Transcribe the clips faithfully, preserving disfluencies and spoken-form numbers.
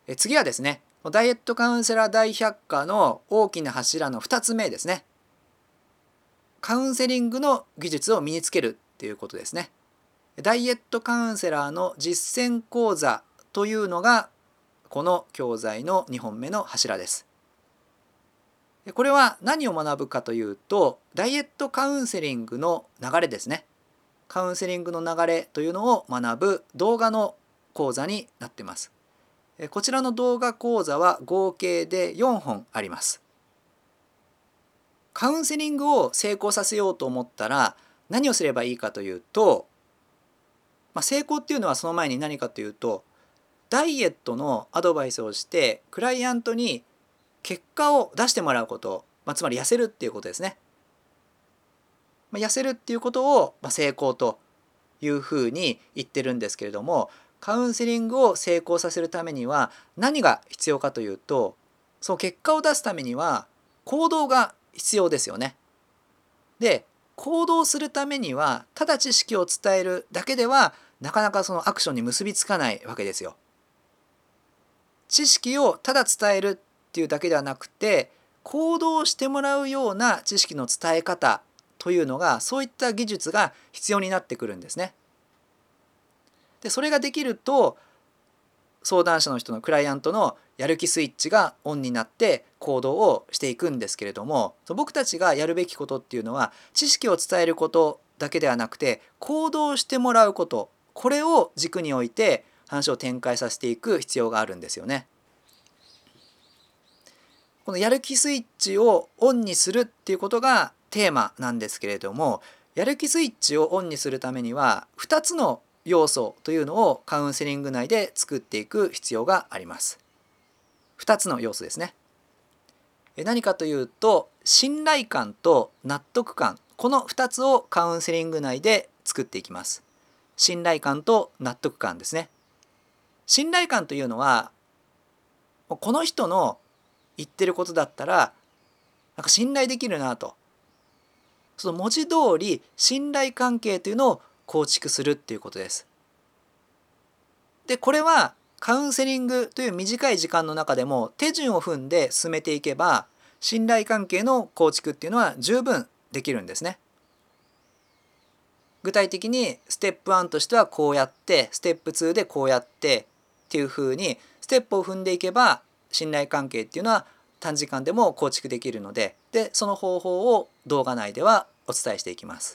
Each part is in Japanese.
え次はですね、ダイエットカウンセラー大百科の大きな柱のふたつめですね。カウンセリングの技術を身につけるっていうことですね。ダイエットカウンセラーの実践講座というのがこの教材のにほんめの柱です。これは何を学ぶかというと、ダイエットカウンセリングの流れですね。カウンセリングの流れというのを学ぶ動画の講座になっています。こちらの動画講座は合計でよんほんあります。カウンセリングを成功させようと思ったら何をすればいいかというと、まあ、成功っていうのはその前に何かというと、ダイエットのアドバイスをしてクライアントに結果を出してもらうこと、まあ、つまり痩せるっていうことですね。まあ、痩せるっていうことを、まあ、成功というふうに言ってるんですけれども、カウンセリングを成功させるためには何が必要かというと、その結果を出すためには行動が必要ですよね。で、行動するためにはただ知識を伝えるだけではなかなかそのアクションに結びつかないわけですよ。知識をただ伝えるっていうだけではなくて、行動してもらうような知識の伝え方というのが、そういった技術が必要になってくるんですね。で、それができると相談者の人のクライアントのやる気スイッチがオンになって行動をしていくんですけれども、僕たちがやるべきことっていうのは知識を伝えることだけではなくて、行動してもらうこと、これを軸に置いて話を展開させていく必要があるんですよね。このやる気スイッチをオンにするっていうことがテーマなんですけれども、やる気スイッチをオンにするためにはふたつの要素というのをカウンセリング内で作っていく必要があります。ふたつの要素ですね。何かというと、信頼感と納得感、このふたつをカウンセリング内で作っていきます。信頼感と納得感ですね。信頼感というのは、この人の言ってることだったらなんか信頼できるなと、その文字通り信頼関係というのを構築するっていうことです。で、これはカウンセリングという短い時間の中でも手順を踏んで進めていけば、信頼関係の構築っていうのは十分できるんですね。具体的にステップワンとしてはこうやって、ステップツーでこうやってっていうふうにステップを踏んでいけば、信頼関係っていうのは短時間でも構築できるので、でその方法を動画内ではお伝えしていきます。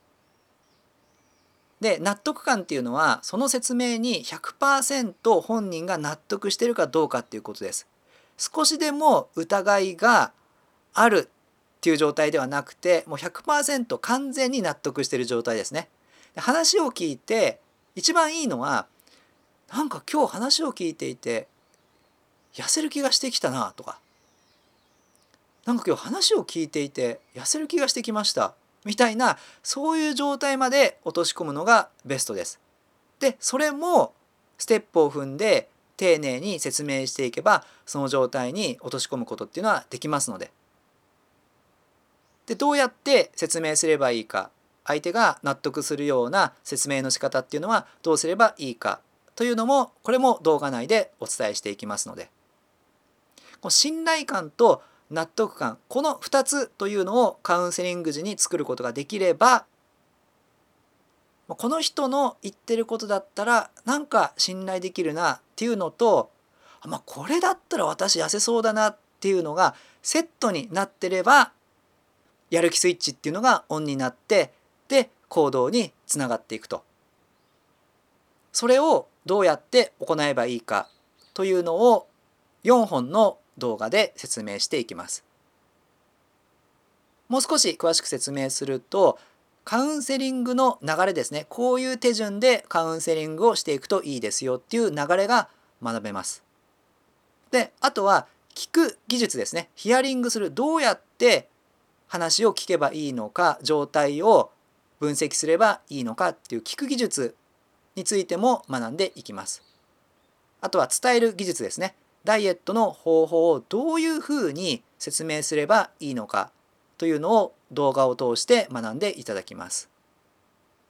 で、納得感っていうのはその説明に ひゃくパーセント 本人が納得しているかどうかっていうことです。少しでも疑いがあるっていう状態ではなくて、もう ひゃくパーセント 完全に納得している状態ですね。話を聞いて一番いいのは、なんか今日話を聞いていて痩せる気がしてきたなとか、なんか今日話を聞いていて痩せる気がしてきましたみたいな、そういう状態まで落とし込むのがベストです。で、それもステップを踏んで丁寧に説明していけば、その状態に落とし込むことっていうのはできますので。で、どうやって説明すればいいか、相手が納得するような説明の仕方っていうのはどうすればいいかというのも、これも動画内でお伝えしていきますので、この信頼感と納得感、このふたつというのをカウンセリング時に作ることができれば、この人の言ってることだったらなんか信頼できるなっていうのと、まあ、これだったら私痩せそうだなっていうのがセットになってれば、やる気スイッチっていうのがオンになって、で行動につながっていくと。それをどうやって行えばいいかというのをよんほんの動画で説明していきます。もう少し詳しく説明すると、カウンセリングの流れですね。こういう手順でカウンセリングをしていくといいですよっていう流れが学べます。で、あとは聞く技術ですね。ヒアリングする。どうやって話を聞けばいいのか、状態を分析すればいいのかっていう聞く技術についても学んでいきます。あとは伝える技術ですね。ダイエットの方法をどういうふうに説明すればいいのかというのを動画を通して学んでいただきます。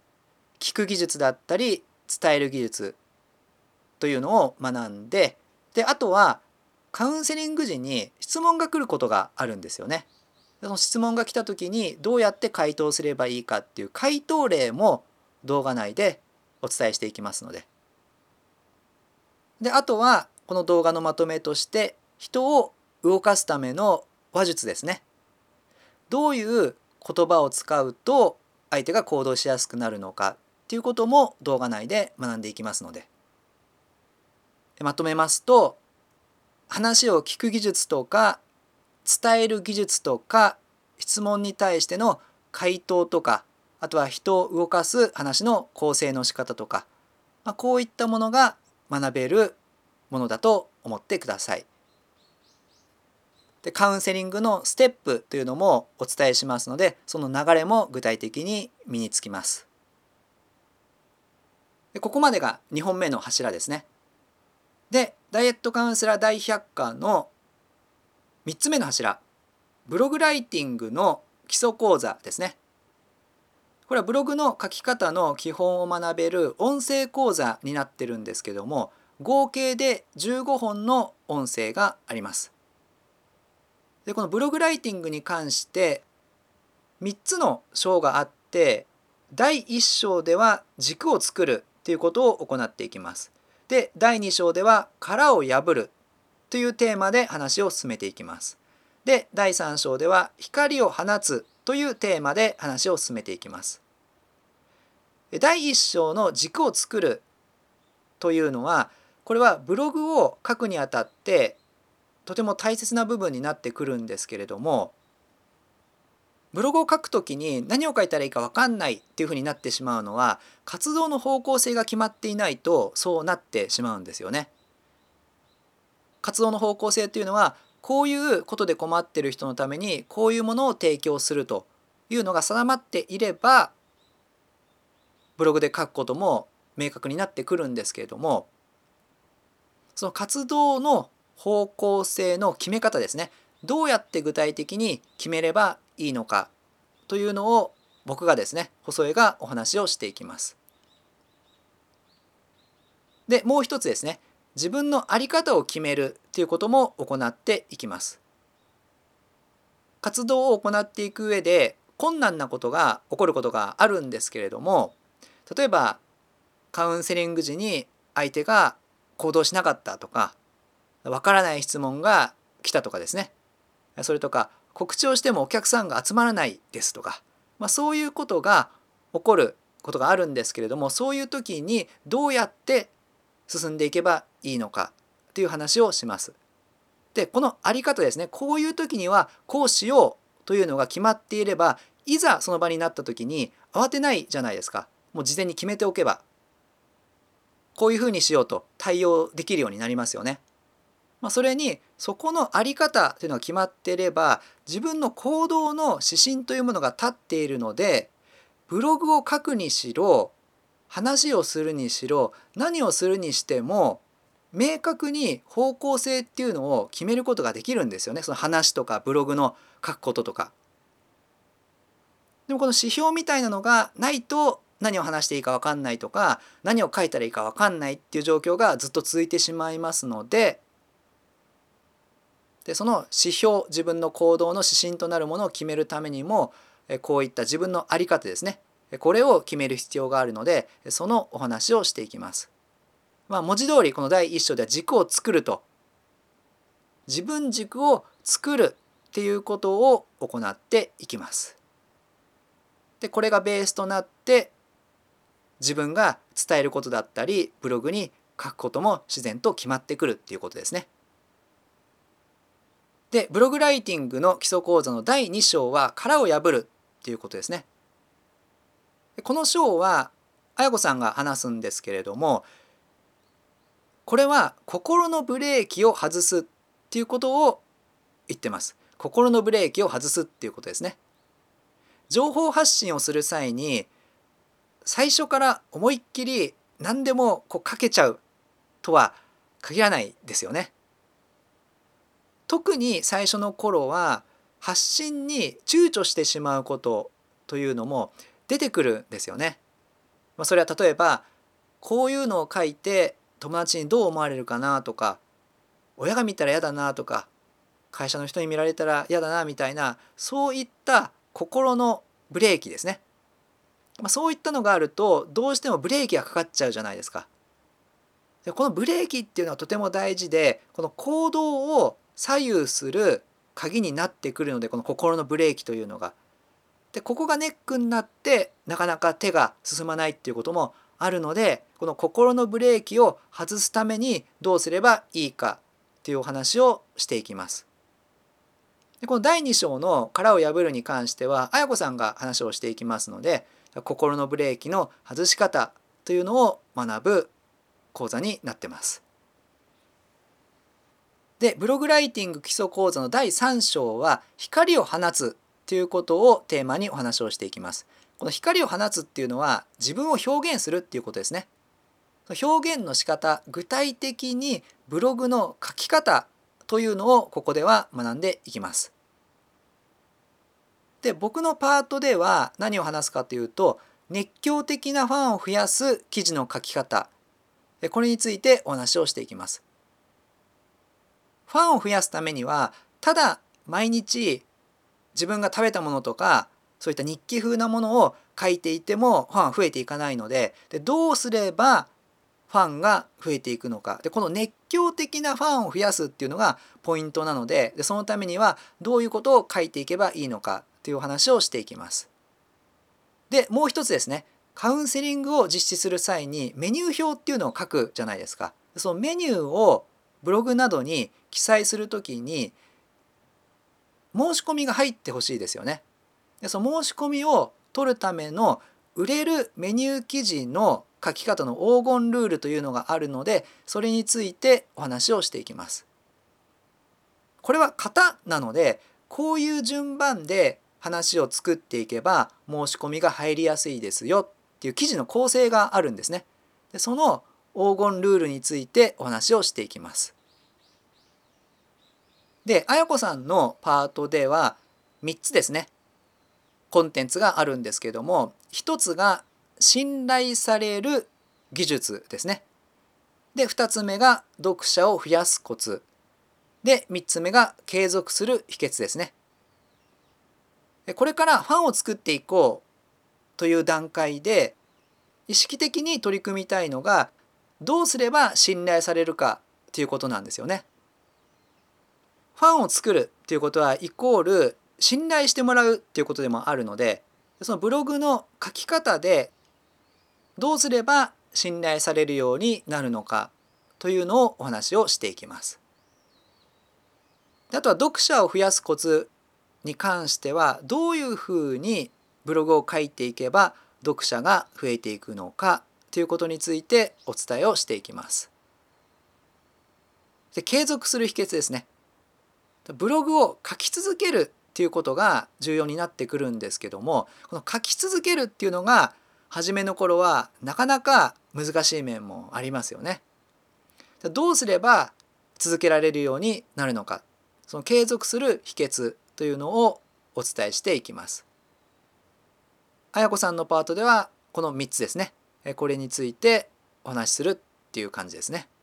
聞く技術だったり伝える技術というのを学んで、 であとはカウンセリング時に質問が来ることがあるんですよね。その質問が来た時にどうやって回答すればいいかっていう回答例も動画内でお伝えしていきますので。であとはこの動画のまとめとして人を動かすための話術ですね。どういう言葉を使うと相手が行動しやすくなるのかっていうことも動画内で学んでいきますので。まとめますと、話を聞く技術とか伝える技術とか質問に対しての回答とか、あとは人を動かす話の構成の仕方とか、まあ、こういったものが学べるものだと思ってください。でカウンセリングのステップというのもお伝えしますので、その流れも具体的に身につきます。でここまでがにほんめの柱ですね。でダイエットカウンセラー大百科のみっつめの柱、ブログライティングの基礎講座ですね。これはブログの書き方の基本を学べる音声講座になってるんですけども、合計でじゅうごほんの音声があります。でこのブログライティングに関してみっつの章があって、だいいっ章では軸を作るということを行っていきます。でだいに章では殻を破るというテーマで話を進めていきます。でだいさん章では光を放つというテーマで話を進めていきます。だいいっ章の軸を作るというのは、これはブログを書くにあたってとても大切な部分になってくるんですけれども、ブログを書くときに何を書いたらいいか分かんないっていうふうになってしまうのは、活動の方向性が決まっていないとそうなってしまうんですよね。活動の方向性というのは、こういうことで困っている人のためにこういうものを提供するというのが定まっていれば、ブログで書くことも明確になってくるんですけれども、その活動の方向性の決め方ですね。どうやって具体的に決めればいいのかというのを僕がですね、細江がお話をしていきます。で、もう一つですね、自分の在り方を決めるということも行っていきます。活動を行っていく上で困難なことが起こることがあるんですけれども、例えばカウンセリング時に相手が行動しなかったとか、わからない質問が来たとかですね、それとか告知をしてもお客さんが集まらないですとか、まあ、そういうことが起こることがあるんですけれども、そういう時にどうやって進んでいけばいいのかという話をします。でこの在り方ですね、こういう時にはこうしようというのが決まっていれば、いざその場になった時に慌てないじゃないですか。もう事前に決めておけば、こういうふうにしようと対応できるようになりますよね。まあ、それにそこの在り方というのが決まっていれば、自分の行動の指針というものが立っているので、ブログを書くにしろ話をするにしろ何をするにしても明確に方向性っていうのを決めることができるんですよね。その話とかブログの書くこととか。でもこの指標みたいなのがないと、何を話していいか分かんないとか、何を書いたらいいか分かんないっていう状況がずっと続いてしまいますので、でその指標、自分の行動の指針となるものを決めるためにも、こういった自分の在り方ですね、これを決める必要があるので、そのお話をしていきます。まあ、文字通りこのだいいっ章では軸を作ると、自分軸を作るっていうことを行っていきます。でこれがベースとなって自分が伝えることだったりブログに書くことも自然と決まってくるっていうことですね。でブログライティングの基礎講座のだいに章は殻を破るっていうことですね。この章はあやこさんが話すんですけれども、これは心のブレーキを外すっていうことを言ってます。心のブレーキを外すっていうことですね。情報発信をする際に最初から思いっきり何でもこうかけちゃうとは限らないですよね。特に最初の頃は発信に躊躇してしまうことというのも出てくるんですよね。まあ、それは例えばこういうのを書いて友達にどう思われるかなとか、 親が見たら嫌だなとか、会社の人に見られたら嫌だなみたいな、そういった心のブレーキですね。まあ、そういったのがあるとどうしてもブレーキがかかっちゃうじゃないですか。でこのブレーキっていうのはとても大事で、この行動を左右する鍵になってくるので、この心のブレーキというのが。でここがネックになってなかなか手が進まないっていうこともあるので、この心のブレーキを外すためにどうすればいいかっていうお話をしていきます。でこのだいに章の殻を破るに関しては、あやこさんが話をしていきますので、心のブレーキの外し方というのを学ぶ講座になってます。でブログライティング基礎講座のだいさん章は光を放つということをテーマにお話をしていきます。この光を放つっていうのは自分を表現するっていうことですね。表現の仕方、具体的にブログの書き方というのをここでは学んでいきます。で僕のパートでは何を話すかというと、熱狂的なファンを増やす記事の書き方、これについてお話をしていきます。ファンを増やすためには、ただ毎日自分が食べたものとか、そういった日記風なものを書いていてもファンは増えていかないので、でどうすればファンが増えていくのか、でこの熱狂的なファンを増やすっていうのがポイントなので、でそのためにはどういうことを書いていけばいいのかというお話をしていきます。でもう一つですね、カウンセリングを実施する際にメニュー表っていうのを書くじゃないですか。そのメニューをブログなどに記載するときに申し込みが入ってほしいですよね。でその申し込みを取るための売れるメニュー記事の書き方の黄金ルールというのがあるので、それについてお話をしていきます。これは型なので、こういう順番で話を作っていけば申し込みが入りやすいですよっていう記事の構成があるんですね。でその黄金ルールについてお話をしていきます。で、あやこさんのパートではみっつですね、コンテンツがあるんですけども、ひとつが信頼される技術ですね。で、ふたつめが読者を増やすコツ。で、みっつめが継続する秘訣ですね。これからファンを作っていこうという段階で意識的に取り組みたいのが、どうすれば信頼されるかということなんですよね。ファンを作るということはイコール信頼してもらうということでもあるので、そのブログの書き方でどうすれば信頼されるようになるのかというのをお話をしていきます。あとは読者を増やすコツに関しては、どういうふうにブログを書いていけば読者が増えていくのかということについてお伝えをしていきます。で、継続する秘訣ですね。ブログを書き続けるっていうことが重要になってくるんですけども、この書き続けるっていうのが初めの頃はなかなか難しい面もありますよね。どうすれば続けられるようになるのか、その継続する秘訣というのをお伝えしていきます。あやこさんのパートではこのみっつですね、これについてお話しするっていう感じですね。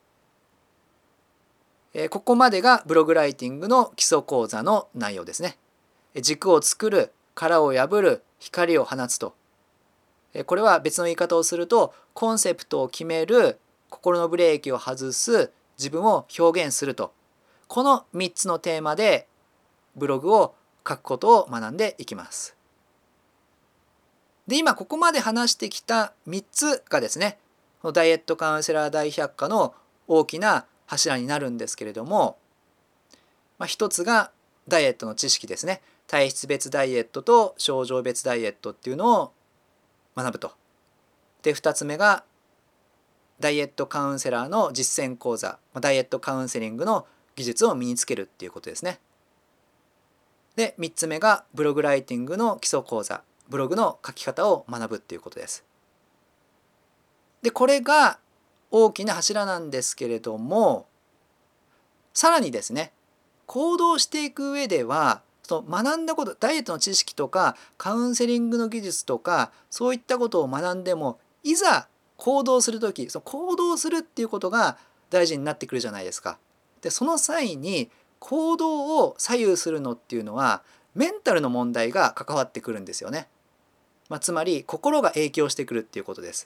ここまでがブログライティングの基礎講座の内容ですね。軸を作る、殻を破る、光を放つと。これは別の言い方をすると、コンセプトを決める、心のブレーキを外す、自分を表現すると。このみっつのテーマでブログを書くことを学んでいきます。で、今ここまで話してきたみっつがですね、ダイエットカウンセラー大百科の大きな柱になるんですけれども、まあ、ひとつがダイエットの知識ですね。体質別ダイエットと症状別ダイエットっていうのを学ぶと。で、ふたつめがダイエットカウンセラーの実践講座、ダイエットカウンセリングの技術を身につけるっていうことですね。で、みっつめがブログライティングの基礎講座、ブログの書き方を学ぶっていうことです。で、これが大きな柱なんですけれども、さらにですね、行動していく上では、その学んだこと、ダイエットの知識とかカウンセリングの技術とか、そういったことを学んでも、いざ行動するとき、その行動するっていうことが大事になってくるじゃないですか。 でその際に行動を左右するのっていうのはメンタルの問題が関わってくるんですよね。まあ、つまり心が影響してくるっていうことです。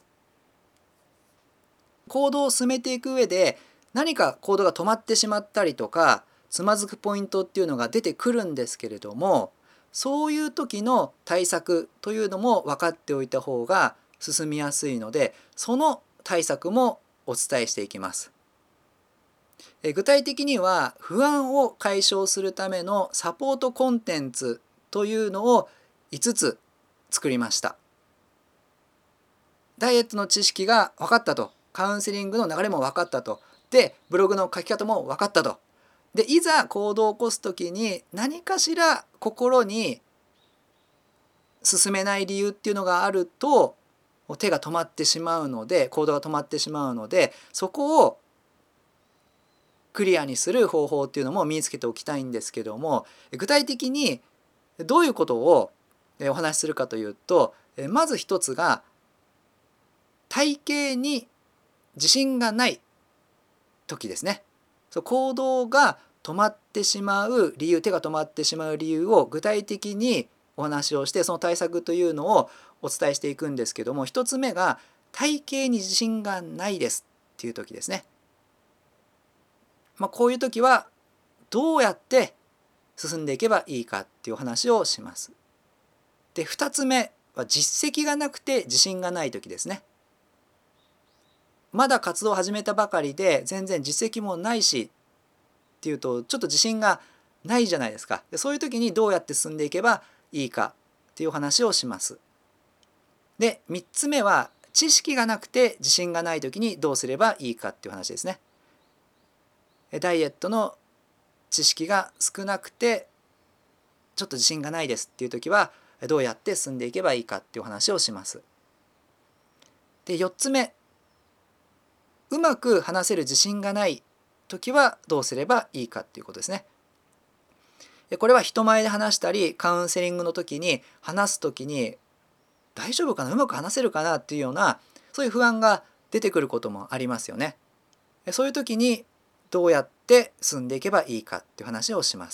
行動を進めていく上で何か行動が止まってしまったりとかつまずくポイントっていうのが出てくるんですけれども、そういう時の対策というのも分かっておいた方が進みやすいので、その対策もお伝えしていきます。具体的には不安を解消するためのサポートコンテンツというのをいつつ作りました。ダイエットの知識が分かったと、カウンセリングの流れも分かったと、でブログの書き方も分かったと、でいざ行動を起こす時に何かしら心に進めない理由っていうのがあると手が止まってしまうので、行動が止まってしまうので、そこをクリアにする方法っていうのも身につけておきたいんですけども、具体的にどういうことをお話しするかというと、まず一つが体型に自信がない時ですね。そう行動が止まってしまう理由、手が止まってしまう理由を具体的にお話をして、その対策というのをお伝えしていくんですけども、一つ目が体型に自信がないですっていう時ですね。まあ、こういう時はどうやって進んでいけばいいかっていうお話をします。で、ふたつめは実績がなくて自信がない時ですね。まだ活動を始めたばかりで全然実績もないしっていうとちょっと自信がないじゃないですか。でそういう時にどうやって進んでいけばいいかっていう話をします。でみっつめは知識がなくて自信がない時にどうすればいいかっていう話ですね。ダイエットの知識が少なくてちょっと自信がないですっていう時はどうやって進んでいけばいいかっていう話をします。でよっつめ、うまく話せる自信がない時はどうすればいいかっていうことですね。これは人前で話したりカウンセリングの時に話す時に大丈夫かな、うまく話せるかなっていうようなそういう不安が出てくることもありますよね。そういう時にどうやって進んでいけばいいかっていう話をします。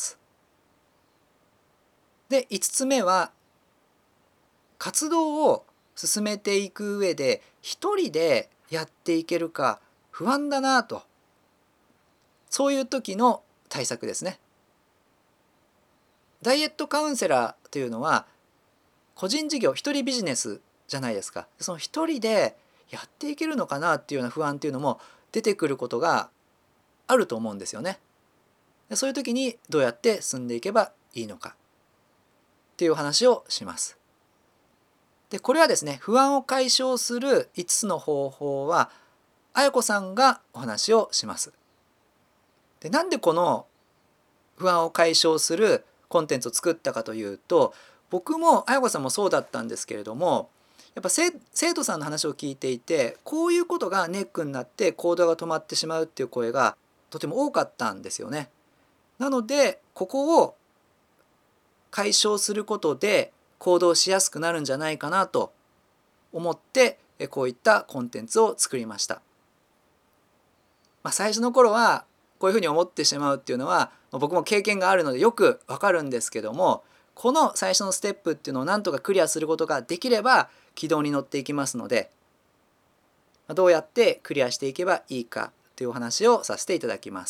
でいつつめは活動を進めていく上で一人でやっていけるか不安だなと、そういう時の対策ですね。ダイエットカウンセラーというのは個人事業、一人ビジネスじゃないですか。その一人でやっていけるのかなっていうような不安っていうのも出てくることがあると思うんですよね。そういう時にどうやって進んでいけばいいのかっていう話をします。でこれはですね、不安を解消するいつつの方法はあやこさんがお話をします。でなんでこの不安を解消するコンテンツを作ったかというと、僕もあやこさんもそうだったんですけれども、やっぱ生徒さんの話を聞いていてこういうことがネックになって行動が止まってしまうっていう声がとても多かったんですよね。なのでここを解消することで行動しやすくなるんじゃないかなと思ってこういったコンテンツを作りました。まあ、最初の頃はこういうふうに思ってしまうっていうのは僕も経験があるのでよくわかるんですけども、この最初のステップっていうのをなんとかクリアすることができれば軌道に乗っていきますので、どうやってクリアしていけばいいかというお話をさせていただきます。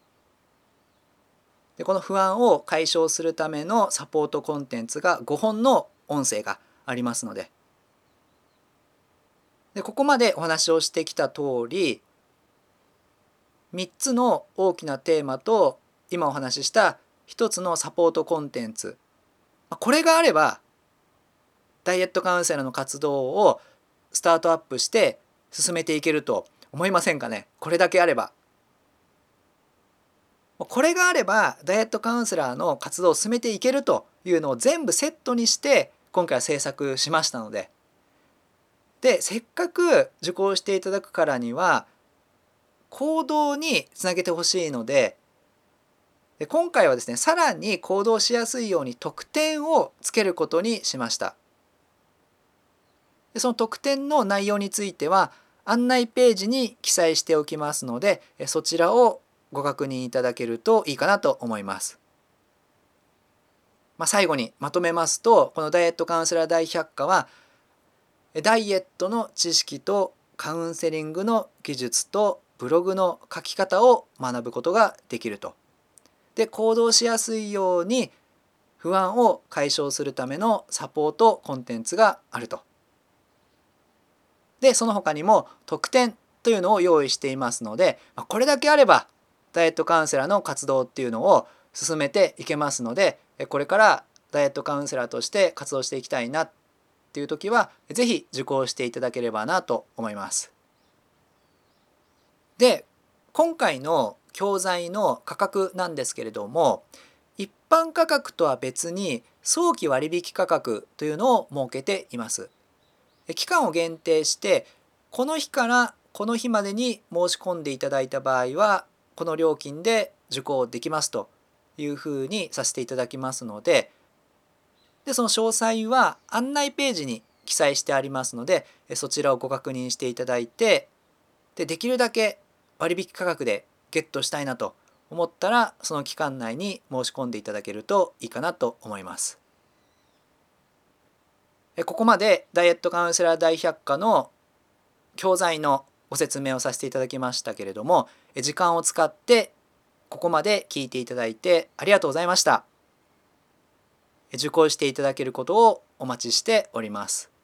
でこの不安を解消するためのサポートコンテンツがごほんの音声がありますので、でここまでお話をしてきた通りみっつの大きなテーマと今お話ししたひとつのサポートコンテンツ、これがあればダイエットカウンセラーの活動をスタートアップして進めていけると思いませんかね。これだけあればこれがあればダイエットカウンセラーの活動を進めていけるというのを全部セットにして今回は制作しましたので、でせっかく受講していただくからには行動につなげてほしいので、で今回はですねさらに行動しやすいように特典をつけることにしました。でその特典の内容については案内ページに記載しておきますのでそちらをご確認いただけるといいかなと思います。まあ、最後にまとめますと、このダイエットカウンセラー大百科はダイエットの知識とカウンセリングの技術とブログの書き方を学ぶことができると。で、行動しやすいように不安を解消するためのサポートコンテンツがあると。で、その他にも特典というのを用意していますので、これだけあればダイエットカウンセラーの活動っていうのを進めていけますので、これからダイエットカウンセラーとして活動していきたいなっていう時は、ぜひ受講していただければなと思います。で、今回の教材の価格なんですけれども、一般価格とは別に早期割引価格というのを設けています。期間を限定して、この日からこの日までに申し込んでいただいた場合は、この料金で受講できますというふうにさせていただきますので、で、その詳細は案内ページに記載してありますので、そちらをご確認していただいて、で、できるだけ割引価格でゲットしたいなと思ったら、その期間内に申し込んでいただけるといいかなと思います。ここまでダイエットカウンセラー大百科の教材のご説明をさせていただきましたけれども、時間を使ってここまで聞いていただいてありがとうございました。受講していただけることをお待ちしております。